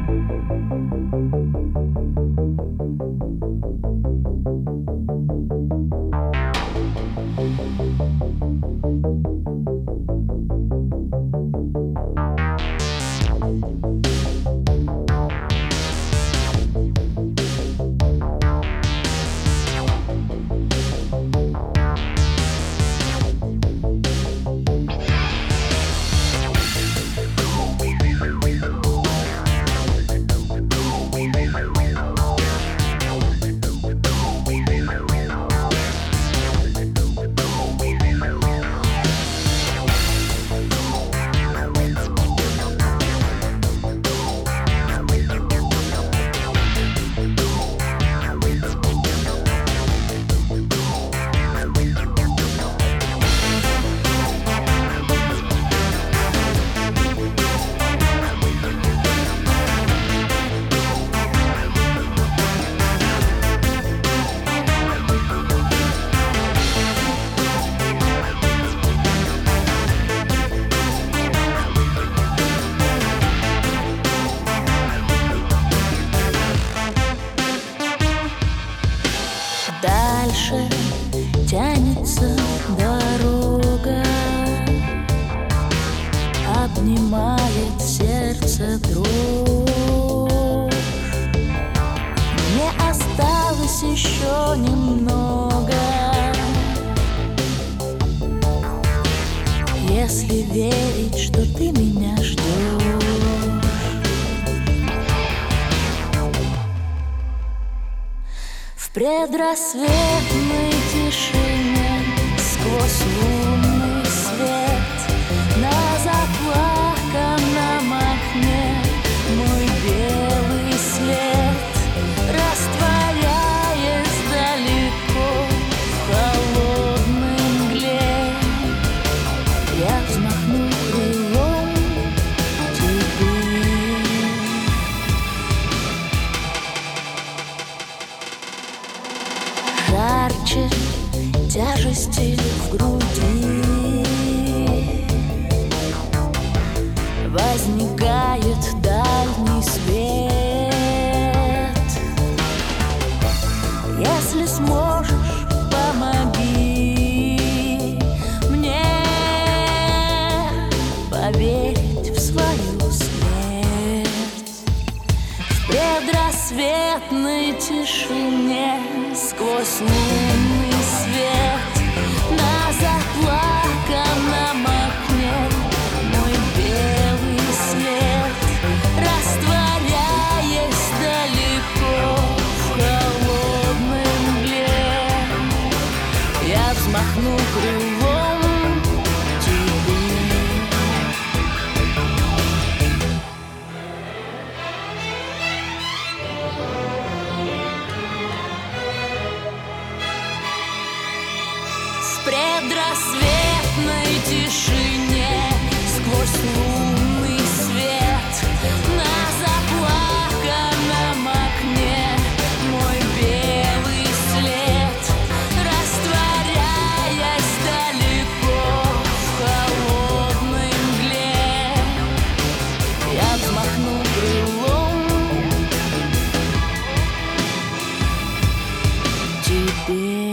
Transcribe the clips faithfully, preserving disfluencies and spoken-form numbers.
Дальше тянется дорога, обнимает сердце дрожь. Мне осталось еще немного, если верить, что ты меня ждешь. В предрассветной тишине сквозь лунный свет на заплаканном окне мой белый след, растворяясь далеко в холодной мгле, я взмахну крылом тебе. Жарче тяжести в груди возникает дальний свет. Если сможешь, помоги мне поверить в свою смерть. В предрассветной тишине сквозь лунный свет на заплаканном окне мой белый след, растворяясь далеко в холодной мгле, я взмахну крылом тебе. В предрассветной тишине сквозь лунный свет на заплаканном окне мой белый след, растворяясь далеко в холодной мгле, я взмахну крылом тебе.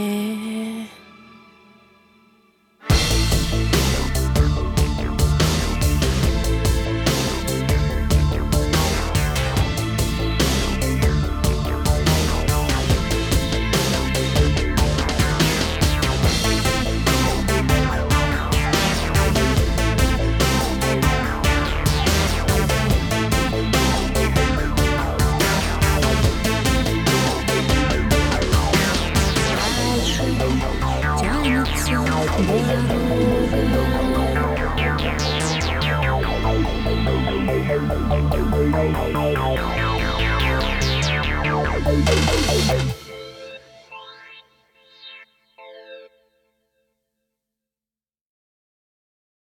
Thank you.